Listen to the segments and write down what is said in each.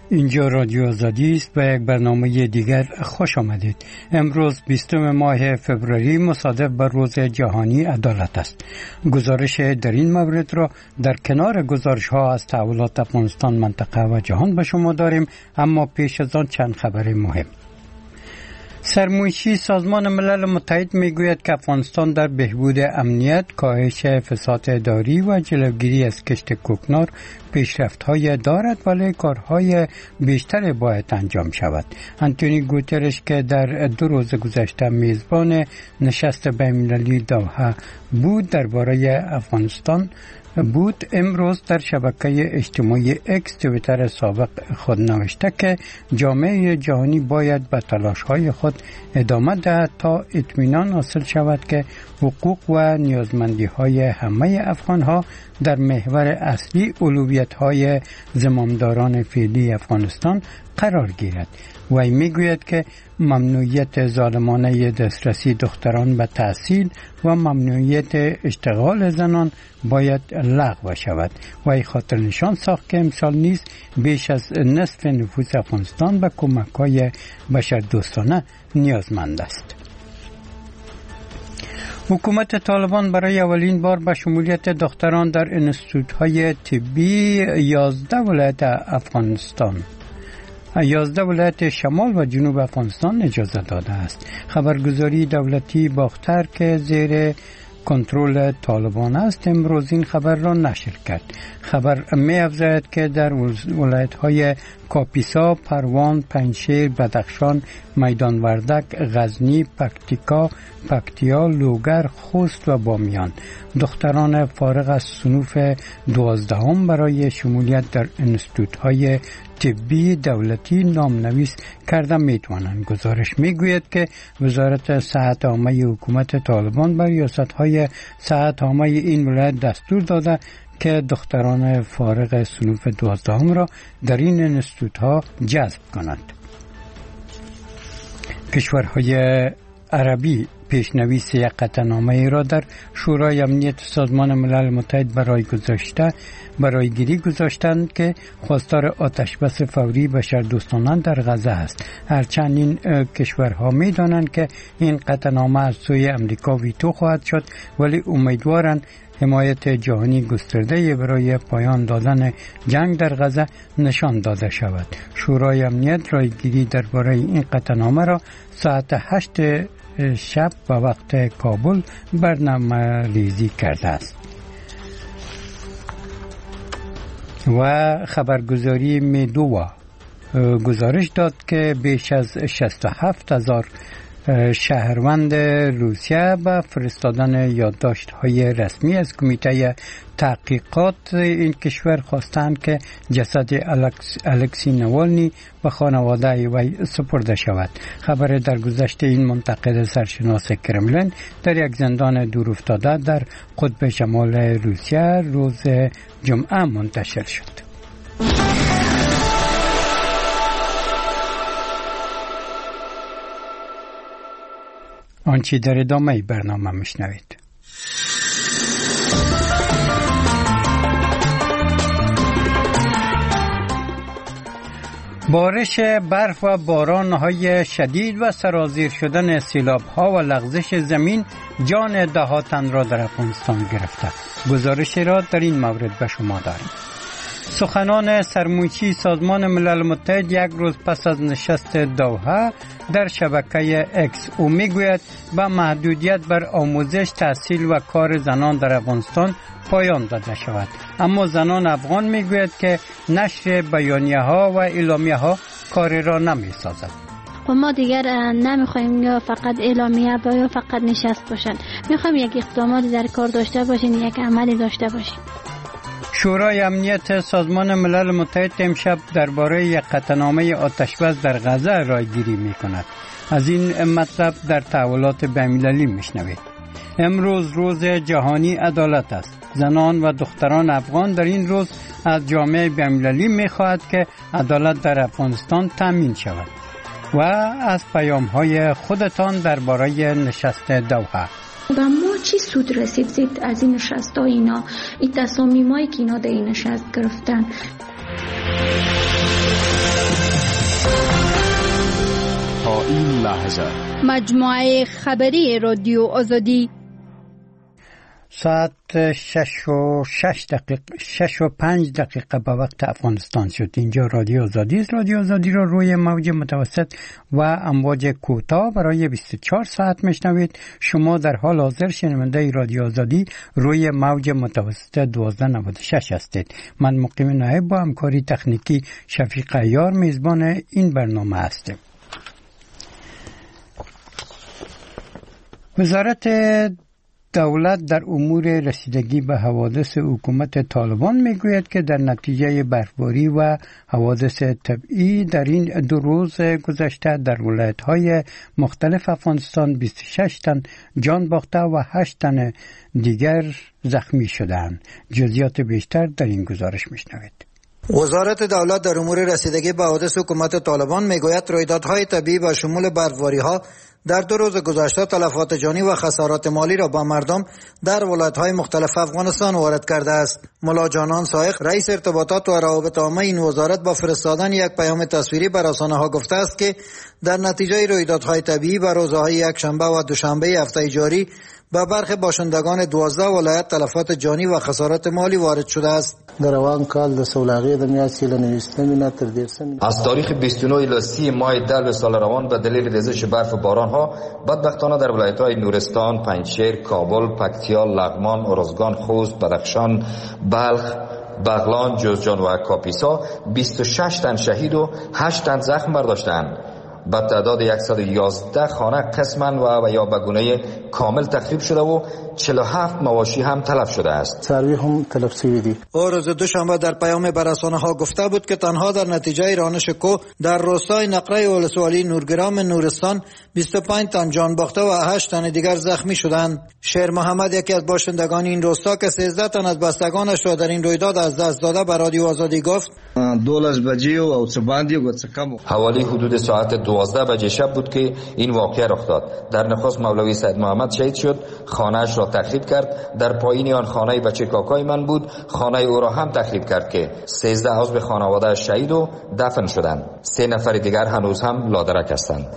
اینجا رادیو آزادی است و یک برنامه دیگر خوش آمدید. امروز 20 ماه فوریه مصادف بر روز جهانی عدالت است. گزارش در این مورد را در کنار گزارش ها از تحولات افغانستان، منطقه و جهان به شما داریم، اما پیش از آن چند خبر مهم. سرمایشی سازمان ملل متحد میگوید که افغانستان در بهبود امنیت، کاهش فساد اداری و جلوگیری از کشت کوکنار پیشرفت‌های دارد، ولی کارهای بیشتر باید انجام شود. آنتونی گوترش که در 2 روز گذشته میزبان نشست بین‌المللی دوحه بود درباره افغانستان بود، امروز در شبکه اجتماعی اکس توییتر سابق خود نوشته که جامعه جهانی باید به تلاش‌های خود ادامه دهد تا اطمینان حاصل شود که حقوق و نیازمندی‌های همه افغان‌ها در محور اصلی اولویت‌های زمامداران فعلی افغانستان قرار گیرد. وی میگوید که ممنوعیت ظالمانه دسترسی دختران به تحصیل و ممنوعیت اشتغال زنان باید لغو شود. وی خاطر نشان ساخت که امسال نیز بیش از نصف نفوس افغانستان به کمک‌های بشردوستانه نیازمند است. حکومت طالبان برای اولین بار به شمولیت دختران در انستیتوت‌های طبی 11 ولایت شمال و جنوب افغانستان اجازه داده است. خبرگزاری دولتی باختر که زیر کنترل طالبان است امروز این خبر را نشر کرد. خبر می افزاید که در ولایت‌های کاپیسا، پروان، پنجشیر، بدخشان، میدان وردک، غزنی، پکتیا، لوگر، خوست و بامیان دختران فارغ از صنوف 12 برای شمولیت در انستیتوت‌های طبی دولتی نامنویس کرده میتوانند. گزارش میگوید که وزارت صحت عامه حکومت طالبان بر ریاست‌های صحت عامه این ولایت دستور داده که دختران فارغ صنوف 12 را در این انستیتوت‌ها جذب کنند. کشورهای عربی پیشنویس یک قطعنامه را در شورای امنیت سازمان ملل متحد برای گیری گذاشتند که خواستار آتشبس فوری بشردوستانه در غزه است. هرچند این کشورها می دانند که این قطعنامه از سوی امریکا ویتو خواهد شد، ولی امیدوارند حمایت جهانی گسترده برای پایان دادن جنگ در غزه نشان داده شود. شورای امنیت رایگیری درباره این قطعنامه را ساعت 8 شب به وقت کابل برنامه ریزی کرده است. و خبرگزاری میدوا گزارش داد که بیش از 67,000 شهروند روسیه به فرستادن یادداشت‌های رسمی از کمیته تحقیقات این کشور خواستند که جسد الکسی نوالنی و خانواده وی سپرده شود. خبر درگذشت این منتقد سرشناس کرملین در یک زندان دورافتاده در قطب شمال روسیه روز جمعه منتشر شد. آنچه در ادامه برنامه میشنوید. بارش برف و باران‌های شدید و سرازیر شدن سیلاب‌ها و لغزش زمین جان ده‌ها تن را در افغانستان گرفته. گزارشی را در این مورد به شما داریم. سخنان سرمایشی سازمان ملل متحد یک روز پس از نشست دوحه در شبکه اکس او میگوید به محدودیت بر آموزش، تحصیل و کار زنان در افغانستان پایان داده شود. اما زنان افغان میگوید که نشر بیانیه ها و اعلامیه ها کار را نمی سازد. و ما دیگر نمیخوایم یا فقط اعلامیه یا فقط نشست باشن، میخوایم یک اقداماتی در کار داشته باشین، یک عملی داشته باشین. شورای امنیت سازمان ملل متحد امشب درباره یک قطعنامه آتشبس در غزه رایگیری می‌کند. از این مطلب در تحولات بین‌المللی میشنوید. امروز روز جهانی عدالت است. زنان و دختران افغان در این روز از جامعه بین‌المللی می‌خواهد که عدالت در افغانستان تامین شود و از پیام‌های خودتان درباره نشست دوحه. و ما چی سود رسید از این نشست ها، این تصامیمایی که اینا در این نشست گرفتن؟ با این لهجه. مجموعه خبری رادیو آزادی. ساعت 6:05 به وقت افغانستان شد. اینجا رادیو آزادی است. رادیو آزادی را روی موج متوسط و امواج کوتاه برای 24 ساعت میشنوید. شما در حال حاضر شنونده رادیو آزادی روی موج متوسط 1296 هستید. من مقیم نایب با همکاری تکنیکی شفیق عیار میزبان این برنامه هستم. وزارت دولت در امور رسیدگی به حوادث حکومت طالبان میگوید که در نتیجه برفباری و حوادث طبیعی در این 2 روز گذشته در ولایت‌های مختلف افغانستان 26 تن جان باخته و 8 تن دیگر زخمی شدند. جزئیات بیشتر در این گزارش میشنوید. وزارت دولت در امور رسیدگی به حوادث حکومت طالبان میگوید رویدادهای طبیعی با شمول برفباری‌ها در 2 روز گذشته تلفات جانی و خسارات مالی را با مردم در ولایت‌های مختلف افغانستان وارد کرده است. ملا جانان سایق رئیس ارتباطات و روابط عامه این وزارت با فرستادن یک پیام تصویری بر رسانه‌ها گفته است که در نتیجه رویدادهای طبیعی بر روزهای یکشنبه و دوشنبه هفته جاری به برخی باشندگان 12 ولایت تلفات جانی و خسارات مالی وارد شده است. در روان کال د سولاغی د میاشتې له 29 تر 13 از تاریخ 29 الی 30 ماه دل سال روان به دلیل ریزش برف و باران‌ها بدبختانه در ولایت‌های نورستان، پنجشیر، کابل، پکتیا، لغمان، ارزگان، خوست، بدخشان، بلخ، بغلان، جوزجان و کاپیسا 26 تن شهید و 8 تن زخم برداشتند. با تعداد 111 خانه قسما و یا به گونه کامل تخریب شده و 47 مواشی هم تلف شده است. سروی هم تلف شده دی. او روز دوشنبه در پیام به رسانه‌ها گفته بود که تنها در نتیجه رانش کوه در روستای نقره ولسوالی نورگرام نورستان 25 تن جان باخته و 8 تن دیگر زخمی شدند. شیر محمد یکی از باشندگان این روستا که 13 تن از بستگانش را در این رویداد از دست داده به رادیو آزادی گفت: حوالی حدود ساعت 12 بجه شب بود که این واقعه رخ داد. در نخست مولوی سید محمد شهید شد، خانه‌اش را تخریب کرد. در پایین آن خانه بچه کاکای من بود، خانه او را هم تخریب کرد که 13 عضو خانواده شهید و دفن شدند. 3 نفر دیگر هنوز هم لادرک هستند.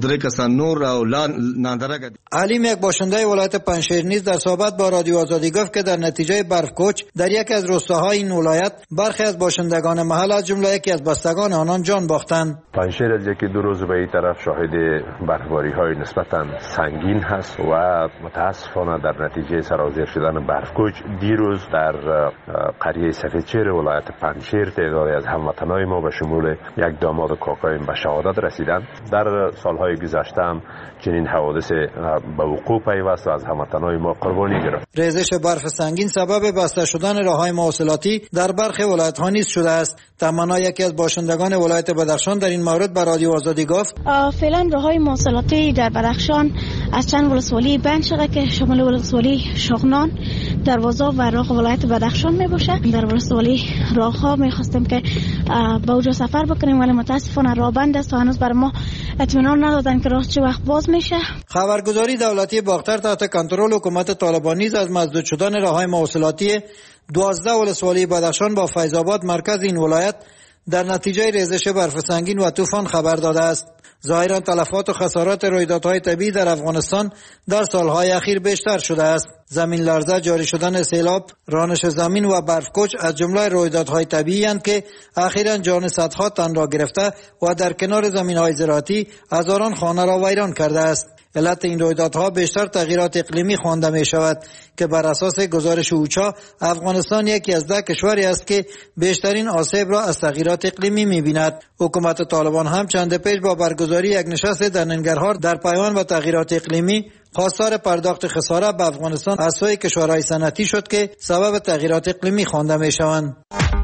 علیم یک باشنده ولایت پنجشیر نیز در صحبت با رادیو آزادی گفت که در نتیجه برفکوچ در یکی از روستاهای این ولایت برخی از باشندگان محل از جمله یکی از بستگان آنان جان باختند. پنجشیر از یکی 2 روز به این طرف شاهد برفباری‌های نسبتاً سنگین هست و متاسفانه در نتیجه سرازیر شدن برفکوچ دیروز در قریه سفیدچیر ولایت پنجشیر تعدادی از هموطنان ما به شمول یک داماد کاکای به شهادت رسیدند. در سالهای گذشته هم چنین حوادث به وقوع پیوست و از هموطنان ما قربانی گرفت. ریزش برف سنگین سبب بسته شدن راههای مواصلاتی در برخی ولایت‌ها نیز شده است. تمنا یکی از باشندگان ولایت بدخشان در این مورد به رادیو آزادی گفت: فعلا راههای مواصلاتی در بدخشان از چند ولسوالی بند شده که شامل ولسوالی شغنان، دروازه و راه ولایت بدخشان می باشه. در ولسوالی راهها می خواستیم که به اونجا سفر بکنیم ولی متاسفانه راه بند است و هنوز بر ما اطمینان ندادن که راه چه وقت باز میشه. خبرگزاری دولتی باختر تحت کنترل حکومت طالبان نیز از مسدود شدن راههای مواصلاتی 12 ولسوالی بدخشان با فیض آباد مرکز این ولایت در نتیجه ریزش برف سنگین و طوفان خبر داده است. ظاهرا تلفات و خسارات رویدادهای طبیعی در افغانستان در سالهای اخیر بیشتر شده است. زمین لرزه، جاری شدن سیلاب، رانش زمین و برفکوچ از جمله رویدادهای طبیعی اند که اخیراً جان صدها تن را گرفته و در کنار زمین‌های زراعتی هزاران خانه را ویران کرده است. علت این رویدادها بیشتر تغییرات اقلیمی خوانده می شود که بر اساس گزارش اوچا افغانستان یکی از 10 کشوری است که بیشترین آسیب را از تغییرات اقلیمی می بیند. حکومت طالبان هم چند پیش با برگزاری یک نشست در ننگرهار در پیوند با تغییرات اقلیمی خواستار پرداخت خسارت به افغانستان از سوی کشورهای صنعتی شد که سبب تغییرات اقلیمی خوانده می شوند.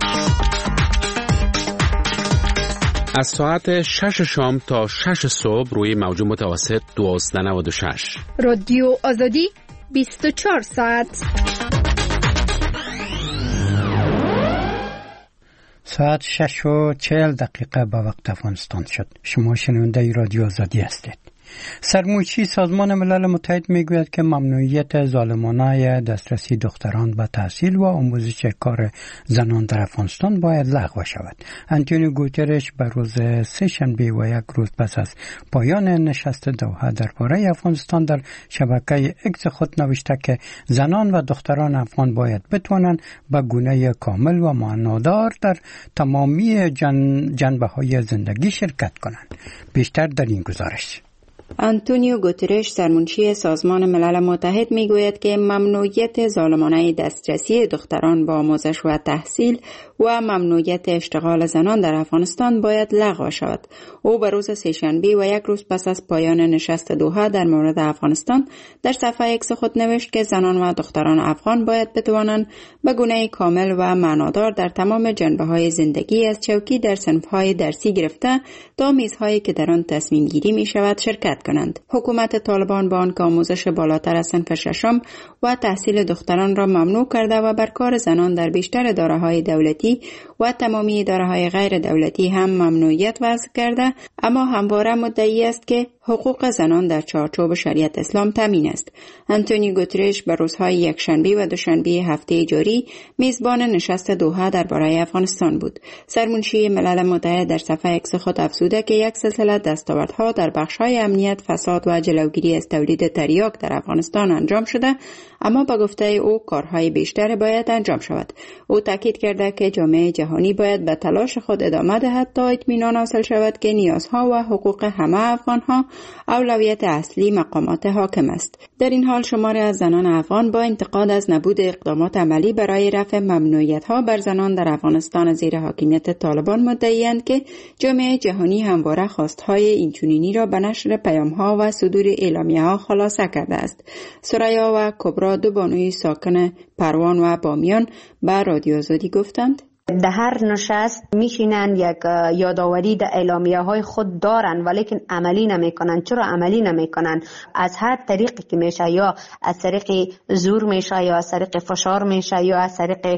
از ساعت 6 شام تا 6 صبح روی موج متوسط 1296 رادیو آزادی 24 ساعت. ساعت 6:40 به وقت افغانستان شد. شما شنونده رادیو آزادی هستید. سرموچی سازمان ملل متحد میگوید که ممنوعیت ظالمانه دسترسی دختران به تحصیل و آموزش کار زنان در افغانستان باید لغو شود. آنتونیو گوترش به روز سه‌شنبه و یک روز پس از پایان نشست دوحه درباره افغانستان در شبکه اکس خود نوشته که زنان و دختران افغان باید بتوانند به گونه کامل و معنادار در تمامی جنبه‌های زندگی شرکت کنند. بیشتر در این گزارش. آنتونیو گوترش سرمنشی سازمان ملل متحد میگوید که ممنوعیت ظالمانه دسترسی دختران به آموزش و تحصیل و ممنوعیت اشتغال زنان در افغانستان باید لغو شود. او به روز سه‌شنبه و یک روز پس از پایان نشست دوحه در مورد افغانستان در صفحه اکس خود نوشت که زنان و دختران افغان باید بتوانند به گونه کامل و معنادار در تمام جنبه‌های زندگی از چوکی در صنف‌های درسی گرفته تا میزهایی که در آن تصمیم گیری می شود شرکت کنند. حکومت طالبان با آنکه آموزش بالاتر از صنف ششم و تحصیل دختران را ممنوع کرده و بر کار زنان در بیشتر اداره‌های دولتی و تمامی اداره‌های غیر دولتی هم ممنوعیت وضع کرده، اما همواره مدعی است که حقوق زنان در چارچوب شریعت اسلام تامین است. آنتونیو گوترش به روزهای یکشنبه و دوشنبه هفته جاری میزبان نشست دوحه درباره افغانستان بود. سرمنشی ملل متحد در صفحه اکس خود افزوده که یک سلسله دستاوردها در بخش‌های امنیت، فساد و جلوگیری از تولید تریاک در افغانستان انجام شده، اما به گفته او کارهای بیشتر باید انجام شود. او تاکید کرده که جامعه جهانی باید به تلاش خود ادامه دهد تا اطمینان حاصل شود که نیازها و حقوق همه افغانها اولویت اصلی مقامات حاکم است. در این حال شماری از زنان افغان با انتقاد از نبود اقدامات عملی برای رفع ممنوعیت‌ها بر زنان در افغانستان زیر حاکمیت طالبان مدعی‌اند که جامعه جهانی همواره خواستهای اینچنینی را به نشر پیام‌ها و صدور اعلامیه‌ها خلاصه کرده است. سریا و کبرا، دو بانوی ساکن پروان و بامیان به رادیو آزادی گفتند در هر نشست میشینن یک یادآوری در اعلامیه های خود دارن ولیکن عملی نمیکنن. چرا عملی نمیکنن؟ از هر طریقی که میشه، یا از طریق زور میشه، یا از طریق فشار میشه، یا از طریق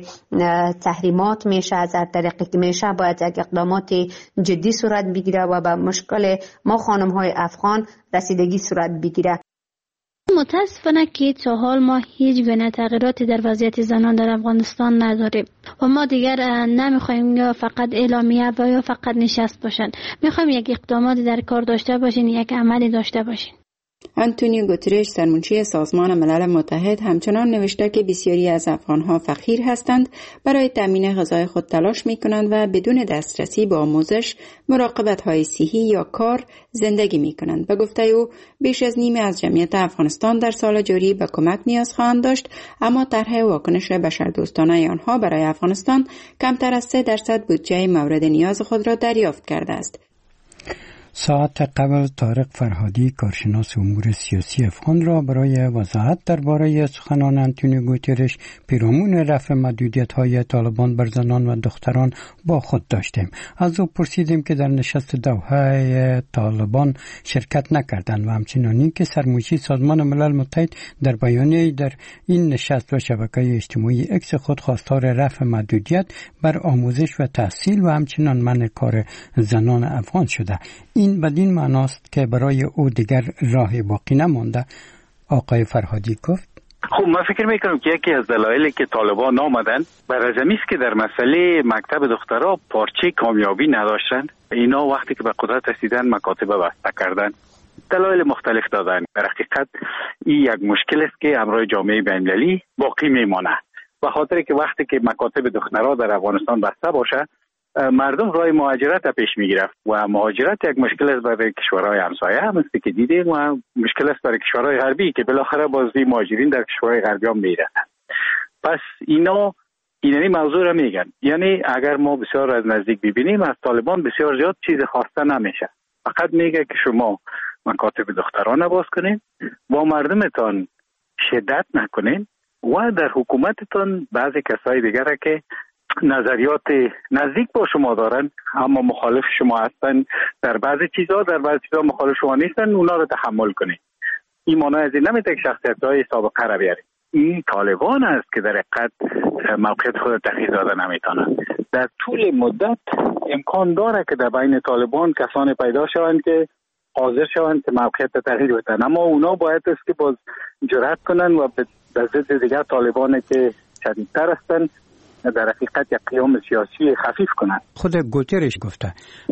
تحریمات میشه، از هر طریقی که میشه باید یک اقدامات جدی صورت بگیره و به مشکل ما خانم های افغان رسیدگی صورت بگیره. متاسفانه که تا حال ما هیچ گونه تغییراتی در وضعیت زنان در افغانستان نداریم و ما دیگر نمیخوایم یا فقط اعلامیه و یا فقط نشست باشن. میخوایم یک اقداماتی در کار داشته باشین، یک عملی داشته باشین. آنتونیو گوترش سرمنشی سازمان ملل متحد همچنان نوشته که بسیاری از افغانها فقیر هستند، برای تامین غذای خود تلاش می‌کنند و بدون دسترسی به آموزش، مراقبت‌های صحی یا کار زندگی می‌کنند. به گفته او بیش از نیمه از جمعیت افغانستان در سال جاری به کمک نیاز خواهند داشت، اما طرح واکنش بشردوستانه آنها برای افغانستان کمتر از 3% بودجه مورد نیاز خود را دریافت کرده است. ساعت قبل طارق فرهادی کارشناس امور سیاسی افغان را برای وضاحت درباره سخنان آنتونیو گوترش پیرامون رفع محدودیت‌های طالبان بر زنان و دختران با خود داشتیم. از او پرسیدیم که در نشست دوحه طالبان شرکت نکردند و همچنانی که سرمنشی سازمان ملل متحد در بیانیه‌ای در این نشست و شبکه اجتماعی اکس خود خواستار رفع محدودیت بر آموزش و تحصیل و همچنان منع کار زنان افغان شده. این بدین معناست که برای او دیگر راه باقی نمانده. آقای فرهادی گفت خب من فکر میکنم که یکی از دلایلی که طالبان آمدن بر ازمی است که در مسئله مکتب دخترها پارچه کامیابی نداشتند. اینا وقتی که به قدرت رسیدن مکاتب بسته کردن، دلایل مختلف دادن. در حقیقت این یک مشکل است که امروز جامعه بین‌المللی باقی میمانه، به خاطر که وقتی که مکاتب دخترها در افغانستان بسته باشه مردم راه مهاجرت پیش میگیرند و مهاجرت یک مشکل است برای کشورهای همسایه هم است که دیدیم و مشکل است برای کشورهای غربی که بالاخره بازی مهاجرین در کشورهای غربی هم میرسند. پس اینا اینمی موضوع را میگن، یعنی اگر ما بسیار از نزدیک ببینیم از طالبان بسیار زیاد چیز خواسته نمیشه، فقط میگه که شما مکاتب دختران باز کنین، با مردمتان شدت نکنین و در حکومتتان بعضی کسای دیگره که نظریات نزدیک با شما دارن اما مخالف شما هستن در بعضی چیزا، در بعضی چیزا مخالف شما نیستن، اونا رو تحمل کنید. این معنی از این نمیده که شخصیت‌های سابقه را بیارید. این طالبان است که در حقیقت موقعیت خود تغییر داده نمیتونن. در طول مدت امکان داره که در بین طالبان کسانی پیدا شوند که حاضر شوند که موقعیت تغییر بدن، اما اونا باید است که باز جرأت کنن و به ضد دیگر طالبان که شدیدتر هستن در حقیقت یک قیام سیاسی خفیف کنند. خود گوترش گفته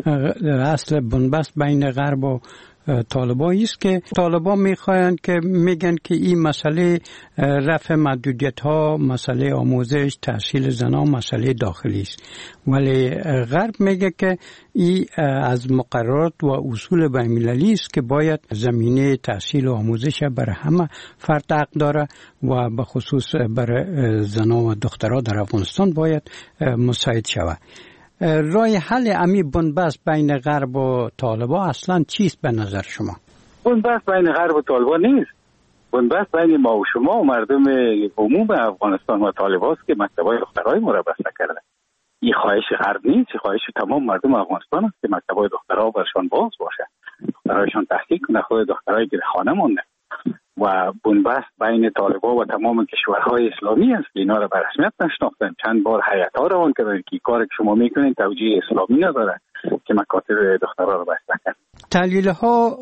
اصل بنبست بین غرب و طالبان است که طالبان میخواهند که میگن که این مسئله رفع محدودیت ها، مسئله آموزش، تحصیل زنان مسئله داخلی است، ولی غرب میگه که این از مقررات و اصول بین‌المللی است که باید زمینه تحصیل و آموزش برای همه فرد حق داره و به خصوص برای زنان و دخترها در افغانستان باید مساعد شود. راه حل امی بنبست بین غرب و طالبان اصلا چیست به نظر شما؟ بنبست بین غرب و طالبان نیست. بنبست بین ما و شما و مردم عموم افغانستان و طالبان است که مکتب‌های دخترای ما را بسته کردن. این خواهش غرب نیست، این خواهش تمام مردم افغانستان است که مکتب‌های دخترها برشان باز باشه، دخترایشان تحصیل کنه، خود دخترای گیر خانه مونده. و بنبست بین طالبان و تمام کشورهای اسلامی است که اینا را به رسمیت نشناختن. چند بار هیئت‌ها روان کردن که کاری که شما میکنین توجیه اسلامی نداره که مکاتب دخترها را بسته کرد. تحلیل‌ها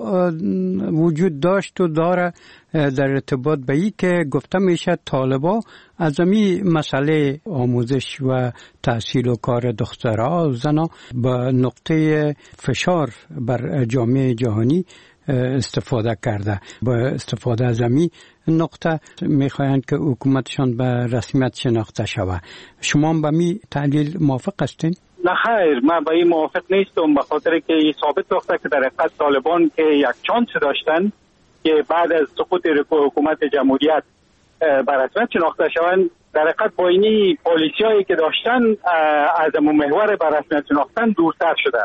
وجود داشت و داره در ارتباط به این که گفته میشه طالبان از این مسئله آموزش و تحصیل و کار دخترها و زنها به نقطه فشار بر جامعه جهانی استفاده کرده. با استفاده از این نقطه میخواهند که حکومتشان به رسمیت شناخته شود. شما با می تحلیل موافق هستین؟ نه خیر، من با این موافق نیستم، به خاطر که این ثابت ساخته که در حقیقت طالبان که یک چانس داشتن که بعد از سقوط حکومت جمهوریت به رسمیت شناخته شوند، در حقیقت با اینی پالیسیایی که داشتن از محور به رسمیت شناختن دورتر شدن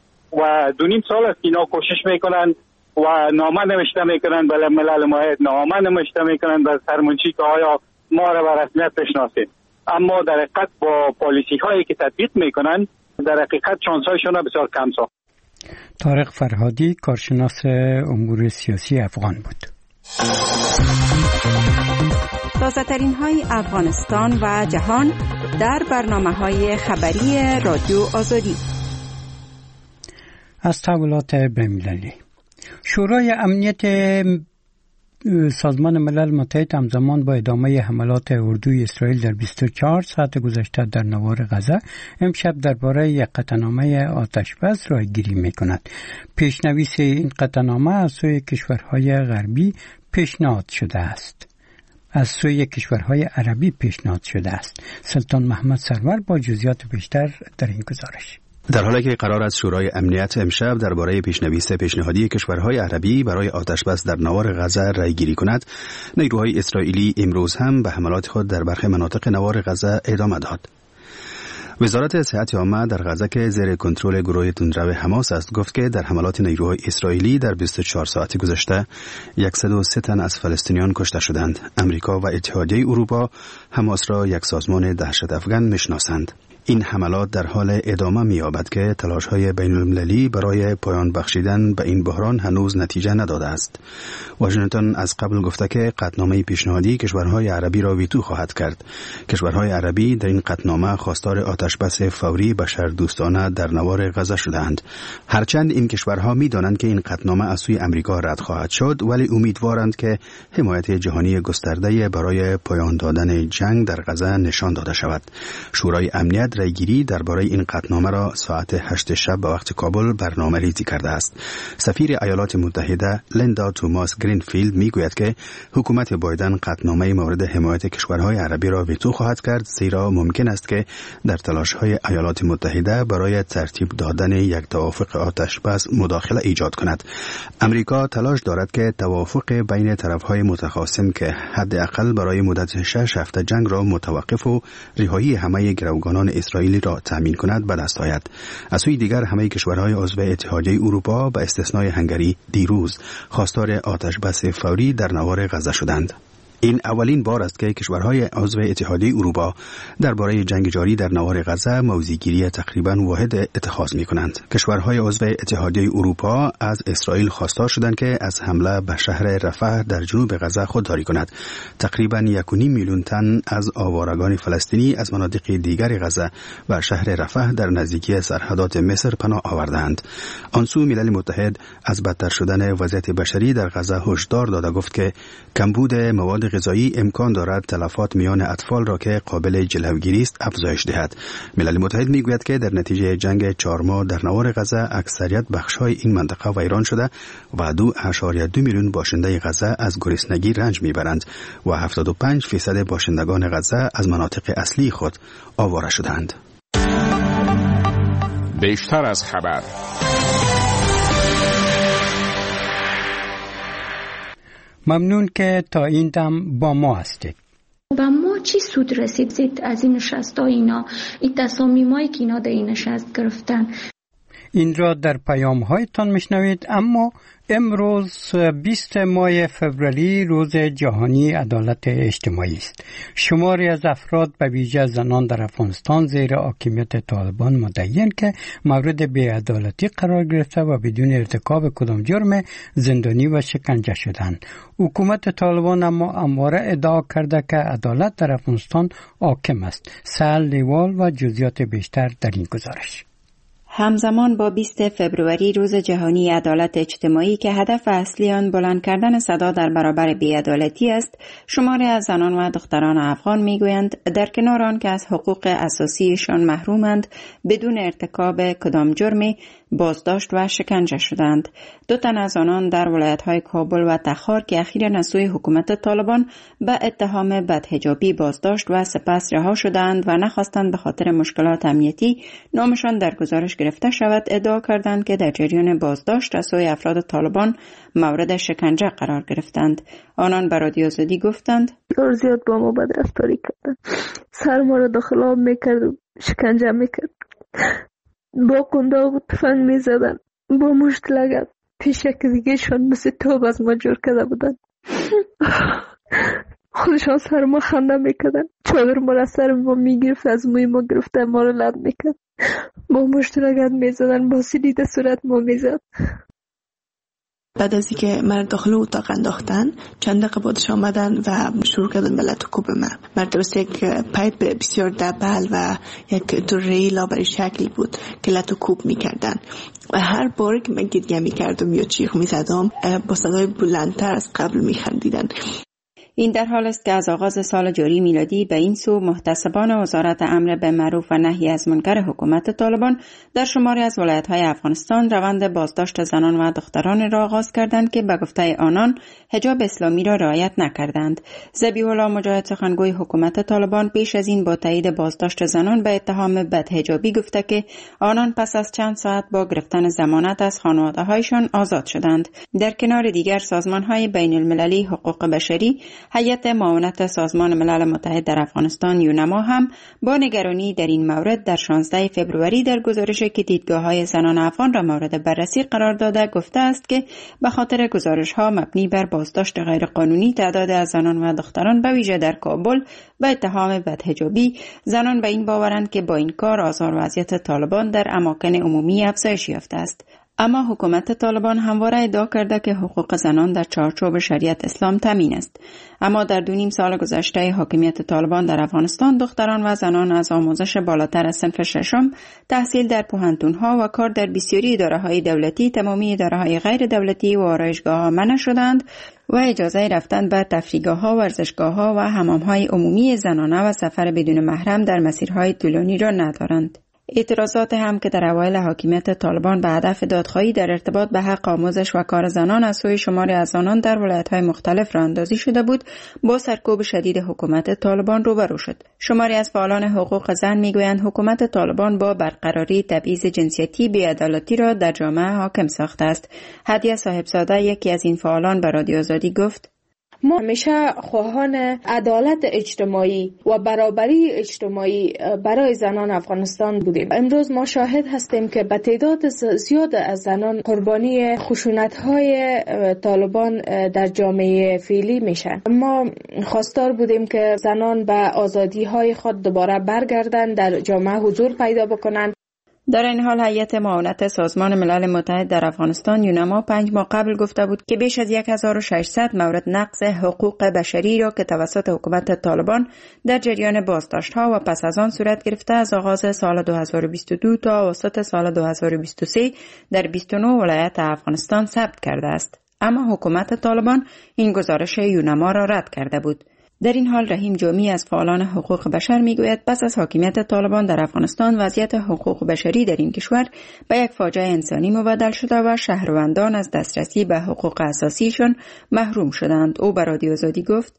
و 2.5 سال است که اینا کوشش میکنن و نامه نوشته میکنن به ملل متحد، نامه نوشته میکنن به سرمنشی که آیا ما را به رسمیت بشناسید، اما در حقیقت با پالیسی هایی که تطبیق میکنن در حقیقت شانس هایشون بسیار کم ساخت. طارق فرهادی، کارشناس امور سیاسی افغان بود. تازه ترین های افغانستان و جهان در برنامه های خبری رادیو آزادی. از تحولات بین‌المللی، شورای امنیت سازمان ملل متحد همزمان با ادامه حملات اردوی اسرائیل در 24 ساعت گذشته در نوار غزه امشب درباره یک قطعنامه آتشبس راهگیری می‌کند. پیشنویس این قطعنامه از سوی کشورهای غربی پیشنهاد شده است. از سوی کشورهای عربی پیشنهاد شده است. سلطان محمد سرور با جزئیات بیشتر در این گزارش. در حالی که قرار است شورای امنیت امشب درباره پیشنویس پیشنهادی کشورهای عربی برای آتشبس در نوار غزه رأی‌گیری کند، نیروهای اسرائیلی امروز هم به حملات خود در برخی مناطق نوار غزه ادامه داد. وزارت صحت عامه در غزه که زیر کنترل گروه تندرو حماس است گفت که در حملات نیروهای اسرائیلی در 24 ساعت گذشته 103 تن از فلسطینیان کشته شدند. امریکا و اتحادیه اروپا حماس را یک سازمان دهشت افکن میشناسند. این حملات در حال ادامه می‌یابد که تلاش‌های بین‌المللی برای پایان بخشیدن به این بحران هنوز نتیجه نداده است. واشنگتن از قبل گفته که قطعنامه پیشنهادی کشورهای عربی را ویتو خواهد کرد. کشورهای عربی در این قطعنامه خواستار آتشبس فوری بشردوستانه در نوار غزه شدند. هرچند این کشورها می‌دانند که این قطعنامه از سوی امریکا رد خواهد شد، ولی امیدوارند که حمایت جهانی گسترده برای پایان دادن جنگ در غزه نشان داده شود. شورای امنیت رأی‌گیری درباره این قطعنامه را ساعت 8 شب به وقت کابل برنامه‌ریزی کرده است. سفیر ایالات متحده لیندا توماس گرینفیلد میگوید که حکومت بایدن قطعنامه مورد حمایت کشورهای عربی را ویتو خواهد کرد، زیرا ممکن است که در تلاش‌های ایالات متحده برای ترتیب دادن یک توافق آتشبس مداخله ایجاد کند. امریکا تلاش دارد که توافق بین طرف‌های متخاصم که حداقل برای مدت 6 هفته جنگ را متوقف و رهایی همه گروگانان اسرائیلی را تامین کند به دست آید. از سوی دیگر همه کشورهای عضو اتحادیه اروپا به استثنای هنگری دیروز خواستار آتشبس فوری در نوار غزه شدند. این اولین بار است که کشورهای عضو اتحادیه اروپا درباره جنگ جاری در نوار غزه موضع‌گیری تقریباً واحد اتخاذ می‌کنند. کشورهای عضو اتحادیه اروپا از اسرائیل خواستار شدند که از حمله به شهر رفح در جنوب غزه خودداری کند. تقریباً 1.5 میلیون تن از آوارگان فلسطینی از مناطق دیگر غزه و شهر رفح در نزدیکی سرحدات مصر پناه آوردند. آن سو ملل متحد از بدتر شدن وضعیت بشری در غزه هشدار داده گفت که کمبود مواد غذایی امکان دارد تلفات میان اطفال را که قابل جلوگیری است افزایش دهد. ملل متحد میگوید که در نتیجه جنگ 4 ماه در نوار غزه اکثریت بخش‌های این منطقه ویران شده و 2.2 میلیون باشنده غزه از گرسنگی رنج میبرند و 75% باشندگان غزه از مناطق اصلی خود آواره شدند. بیشتر از خبر. ممنون که تا این دم با ما هستید. و ما چی سود رسید از این نشست ها اینا این تصامیمایی که اینا در این نشست گرفتن؟ این را در پیام هایتان میشنوید. اما امروز 20 ماه فوریه روز جهانی عدالت اجتماعی است. شماری از افراد به ویژه زنان در افغانستان زیر حاکمیت طالبان مدعی‌اند که مورد بی‌عدالتی قرار گرفته و بدون ارتکاب کدام جرم زندانی و شکنجه شدند. حکومت طالبان اما همواره ادعا کرده که عدالت در افغانستان حاکم است. سال لیوال و جزئیات بیشتر در این گزارش. همزمان با 20 فوریه روز جهانی عدالت اجتماعی که هدف اصلی آن بلند کردن صدا در برابر بی‌عدالتی است، شماری از زنان و دختران افغان میگویند در کنار آن که از حقوق اساسیشان محرومند، بدون ارتکاب کدام جرمی بازداشت و شکنجه شدند. 2 تن از آنان در ولایت‌های کابل و تخار که اخیراً از سوی حکومت طالبان به اتهام بدحجابی بازداشت و سپس رها شدند و نخواستند به خاطر مشکلات امنیتی نامشان در گزارش گرفته شود، ادعا کردند که در جریان بازداشت از سوی افراد طالبان مورد شکنجه قرار گرفتند. آنان به رادیو آزادی گفتند زیاد با ما بدرفتاری کردند. سر ما را داخل آب میکرد و شکنجه میکرد. با قنداق و تفنگ میزدن، با مشت لگد. پیش یک دیگه شان مثل توب از ما جور کرده بودن. خودشان سر ما خنده میکردن. چادر ما را سر ما میگرفت، از موی ما گرفته ما را لد میکرد. با مشت لگد میزدن، با سیلیده صورت ما میزد. بعد از اینکه من داخل اتاق انداختن، چند دقیقه بعدش آمدن و شروع کردن به لط و کوب من درست یک پایپ بسیار دبل و یک دوره لابری شکلی بود که لط و کوب میکردن و هر بار که من گریه میکردم یا چیخ میزدم با صدای بلندتر از قبل میخندیدن. این در حال است که از آغاز سال جاری میلادی به این سو محتسبان وزارت امر بالمعروف و نهی از منکر حکومت طالبان در شماری از ولایت‌های افغانستان روند بازداشت زنان و دختران را آغاز کردند که به گفته آنان حجاب اسلامی را رعایت نکردند. ذبیح الله مجاهد سخنگوی حکومت طالبان پیش از این با تایید بازداشت زنان به اتهام بدحجابی گفته که آنان پس از چند ساعت با گرفتن ضمانت از خانواده‌هایشان آزاد شدند. در کنار دیگر سازمان‌های بین‌المللی حقوق بشری، هیئت معاونت سازمان ملل متحد در افغانستان یونما هم با نگرانی در این مورد در 16 فوریه در گزارشی که دیدگاه‌های زنان افغان را مورد بررسی قرار داده گفته است که به خاطر گزارش‌ها مبنی بر بازداشت غیرقانونی تعداد از زنان و دختران به ویژه در کابل به اتهام بدحجابی، زنان به این باورند که با این کار آزار وضعیت طالبان در اماکن عمومی افزایش یافته است. اما حکومت طالبان همواره ادعا کرده که حقوق زنان در چارچوب شریعت اسلام تامین است. اما در 2.5 سال گذشته حاکمیت طالبان در افغانستان دختران و زنان از آموزش بالاتر از صنف 6 تحصیل در پوهنتون‌ها و کار در بسیاری اداره‌های دولتی، تمامی اداره‌های غیر دولتی و آرایشگاه‌ها منع شدند و اجازه رفتن به تفریحگاه‌ها، ورزشگاه‌ها و حمام‌های عمومی زنانه و سفر بدون محرم در مسیرهای طولانی را ندارند. اعتراضات هم که در اوایل حاکمیت طالبان به هدف دادخواهی در ارتباط به حق آموزش و کار زنان از سوی شماری از آنان در ولایت‌های مختلف راه اندازی شده بود، با سرکوب شدید حکومت طالبان روبرو شد. شماری از فعالان حقوق زن میگویند حکومت طالبان با برقراری تبعیض جنسیتی بی‌عدالتی را در جامعه حاکم ساخته است. هدیه صاحبزاده یکی از این فعالان به رادیو آزادی گفت: ما همیشه خواهان عدالت اجتماعی و برابری اجتماعی برای زنان افغانستان بودیم. امروز ما شاهد هستیم که به تعداد زیاد از زنان قربانی خشونت‌های طالبان در جامعه فعلی میشن. ما خواستار بودیم که زنان به آزادی‌های خود دوباره برگردند، در جامعه حضور پیدا بکنند. در این حال هیئت معاونت سازمان ملل متحد در افغانستان یونما 5 ماه قبل گفته بود که بیش از 1600 مورد نقض حقوق بشری را که توسط حکومت طالبان در جریان بازداشت‌ها و پس از آن صورت گرفته از آغاز سال 2022 تا اواسط سال 2023 در 29 ولایت افغانستان ثبت کرده است. اما حکومت طالبان این گزارش یونما را رد کرده بود. در این حال رحیم جامی از فعالان حقوق بشر میگوید پس از حاکمیت طالبان در افغانستان وضعیت حقوق بشری در این کشور به یک فاجعه انسانی مبدل شده و شهروندان از دسترسی به حقوق اساسیشان محروم شدند. او به رادیو آزادی گفت: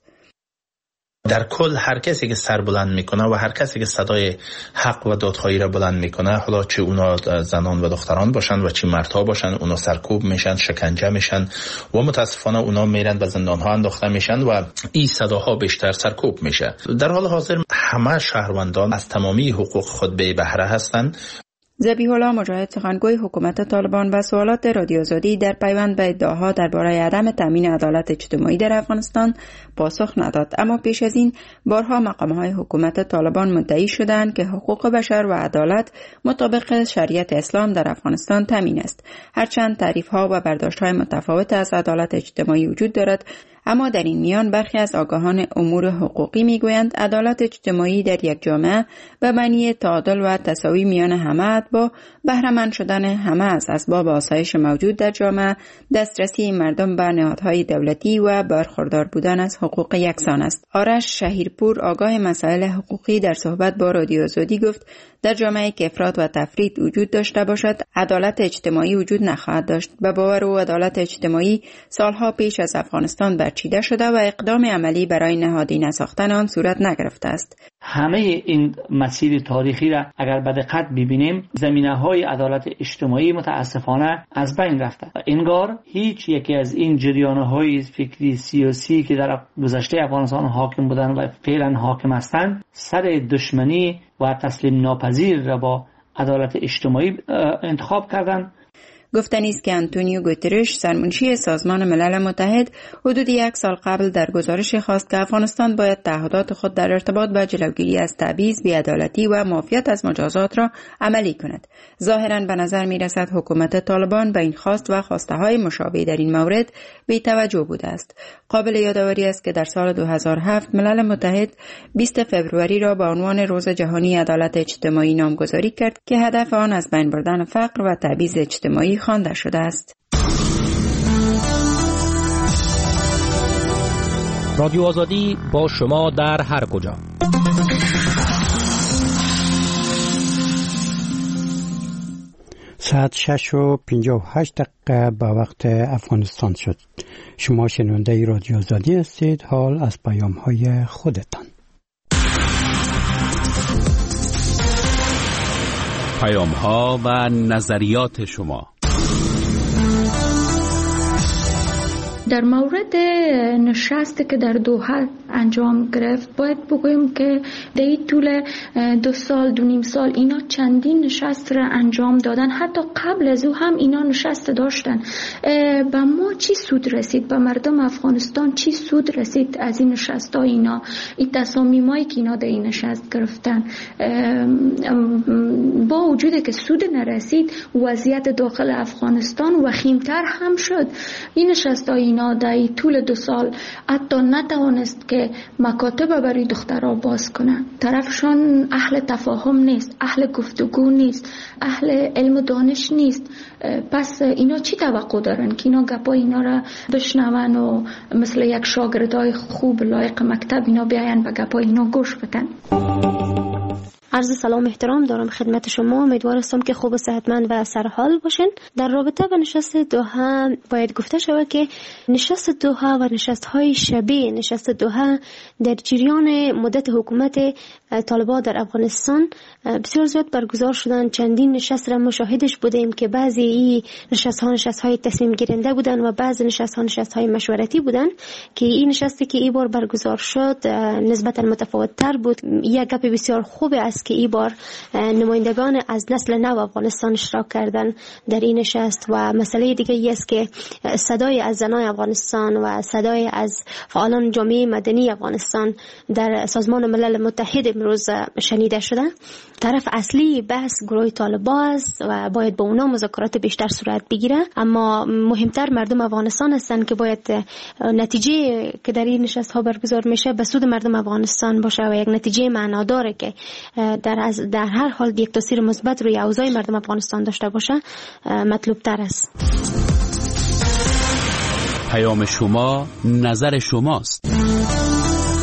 در کل هر کسی که سر بلند میکنه و هر کسی که صدای حق و دادخواهی را بلند میکنه، حالا چه اونا زنان و دختران باشن و چه مردها باشن، اونا سرکوب میشن، شکنجه میشن و متاسفانه اونا میرن به زندان ها انداخته میشن و این صداها بیشتر سرکوب میشه. در حال حاضر همه شهروندان از تمامی حقوق خود بی بهره هستند. ذبیح الله مجاهد سخنگوی حکومت طالبان و سوالات رادیو آزادی در پیوند به ادعاها درباره عدم تامین عدالت اجتماعی در افغانستان پاسخ نداد، اما پیش از این بارها مقام‌های حکومت طالبان مدعی شدند که حقوق بشر و عدالت مطابق شریعت اسلام در افغانستان تامین است. هرچند تعریف‌ها و برداشت‌های متفاوت از عدالت اجتماعی وجود دارد، اما در این میان برخی از آگاهان امور حقوقی میگویند عدالت اجتماعی در یک جامعه به معنی تعادل و تساوی میان همه اتباع، بهره مند شدن همه از اسباب آسایش موجود در جامعه، دسترسی مردم به نهادهای دولتی و برخوردار بودن از حقوق یکسان است. آرش شهیرپور آگاه مسائل حقوقی در صحبت با رادیو آزادی گفت: در جامعه که افراط و تفرید وجود داشته باشد، عدالت اجتماعی وجود نخواهد داشت. به باور او عدالت اجتماعی سالها پیش از افغانستان برچیده شده و اقدام عملی برای نهادینه ساختن آن صورت نگرفته است. همه این مسیر تاریخی را اگر به دقت ببینیم، زمینه‌های عدالت اجتماعی متاسفانه از بین رفته. انگار هیچ یکی از این جریان‌های فکری سیاسی که در گذشته افغانستان حاکم بودند و فعلا حاکم هستند، سر دشمنی و تسلیم ناپذیر را با عدالت اجتماعی انتخاب کردند. گفتنی است که آنتونیو گوترش سرمنشی سازمان ملل متحد حدود 1 سال قبل در گزارش خواست که افغانستان باید تعهدات خود در ارتباط با جلوگیری از تبعیض، بی‌عدالتی و معافیت از مجازات را عملی کند. ظاهراً به نظر می‌رسد حکومت طالبان به این خواست و خواسته‌های مشابه در این مورد بی‌توجه بوده است. قابل یادآوری است که در سال 2007 ملل متحد 20 فوریه را به عنوان روز جهانی عدالت اجتماعی نامگذاری کرد که هدف آن از بین بردن فقر و تبعیض اجتماعی خوانده شده است. رادیو آزادی با شما در هر کجا. ساعت 6:58 به وقت افغانستان شد. شما شنونده رادیو آزادی هستید. حال از پیام‌های خودتان. پیام‌ها و نظریات شما. در مورد نشستی که در دوحه انجام گرفت، باید بگویم که در این طول 2 سال 2.5 سال اینا چندین نشست را انجام دادن. حتی قبل از او هم اینا نشست داشتن. به ما چی سود رسید؟ به مردم افغانستان چی سود رسید از این نشست ها؟ اینا این تصامیمایی که اینا در این نشست گرفتن، با وجودی که سود نرسید، وضعیت داخل افغانستان وخیمتر هم شد. این نشست ها اینا در طول 2 سال حتی نتوانست که مکاتب برای دخترها باز کنه. طرفشان اهل تفاهم نیست، اهل گفتگو نیست، اهل علم و دانش نیست. پس اینا چی توقع دارن که اینا گپای اینا را بشنون و مثل یک شاگردای خوب لایق مکتب اینا بیاین و گپای اینا گوش بدن؟ عرض سلام احترام دارم خدمت شما. امیدوارم که خوب و صحتمند و سرحال باشین. در رابطه با نشست دوحه باید گفته شود که نشست دوحه و نشست‌های شبیه نشست دوحه در جریان مدت حکومت طالبان در افغانستان بسیار زیاد برگزار شدن. چندین نشست را مشاهدش بودیم که بعضی این نشست‌های تصمیم گیرنده بودن و بعضی نشست‌های مشورتی بودن که این نشستی که این بار برگزار شد نسبتاً متفاوت‌تر بود. یک گپ بسیار خوب است که این بار نمایندگان از نسل نو افغانستان اشتراک کردن در این نشست و مسئله دیگه ای است که صدای از زنان افغانستان و صدای از فعالان جامعه مدنی افغانستان در سازمان ملل متحد امروز شنیده شده. طرف اصلی بحث گروه طالبان است و باید با اونا مذاکرات بیشتر صورت بگیره، اما مهمتر مردم افغانستان هستند که باید نتیجه که در این نشست ها برگزار میشه به سود مردم افغانستان باشه و یک نتیجه معناداره که در هر حال یک تاثیر مثبت روی اوضاع مردم افغانستان داشته باشه مطلوب تر است. پیام شما نظر شماست.